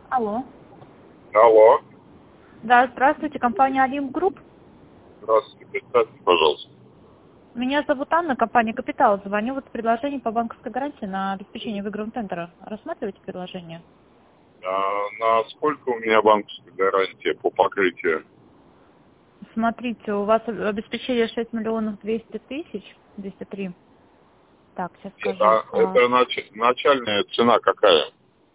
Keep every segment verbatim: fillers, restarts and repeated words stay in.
Алло. Алло. Да, здравствуйте, компания Олимп Групп. Здравствуйте, представьте, пожалуйста. Меня зовут Анна, компания Капитал. Звоню вот с предложением по банковской гарантии на обеспечение выигрываем тендера. Рассматриваете предложение? А на сколько у меня банковская гарантия по покрытию? Смотрите, у вас обеспечение шесть миллионов двести тысяч, двести три. Так, сейчас скажу. Это, А, это нач- начальная цена какая?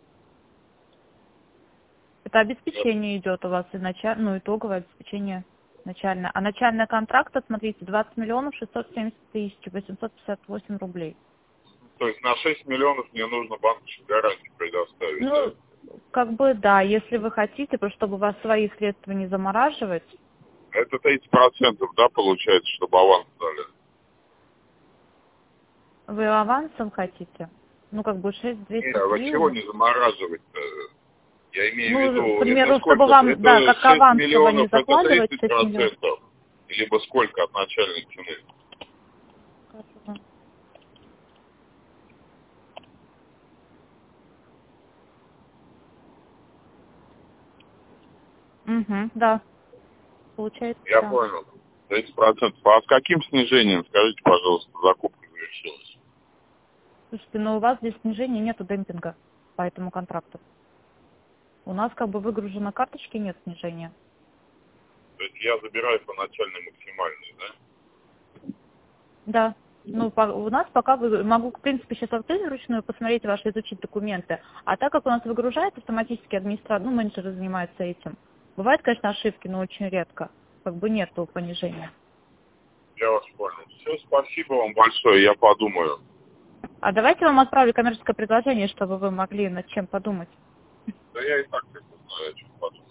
это обеспечение идет у вас, и началь... ну, итоговое обеспечение начальное. А начальный контракт, смотрите, двадцать миллионов шестьсот семьдесят тысяч восемьсот пятьдесят восемь рублей. То есть на шесть миллионов мне нужно банковскую гарантию предоставить, да? Ну, как бы да, если вы хотите, просто чтобы у вас свои средства не замораживать. Это тридцать процентов, да, получается, чтобы аванс дали? Вы авансом хотите? Ну, как бы шесть Не, двести а вы три у чего нас. не замораживать-то? Я имею в Ну, к виду, это примеру, чтобы сколько? вам, да, Это как шесть авансово не миллионов, это закладывать тридцать шесть миллионов. процентов? Либо сколько от начальной цены? Угу, да, получается, Я да. понял. тридцать процентов. А с каким снижением, скажите, пожалуйста, закупка завершилась? Слушайте, но у вас здесь снижения нету демпинга по этому контракту. У нас как бы выгружено карточки, нет снижения. То есть я забираю по начальной максимальной, да? Да. Ну, по- у нас пока вы, могу, в принципе, сейчас открыть вручную, посмотреть ваши, изучить документы. А так как у нас выгружает автоматически администратор, ну, менеджеры занимаются этим. Бывают, конечно, ошибки, но очень редко. Как бы нету понижения. Я вас понял. Все, спасибо вам большое, я подумаю. А давайте я вам отправлю коммерческое предложение, чтобы вы могли над чем подумать. Да я и так это знаю, о чем подумаю.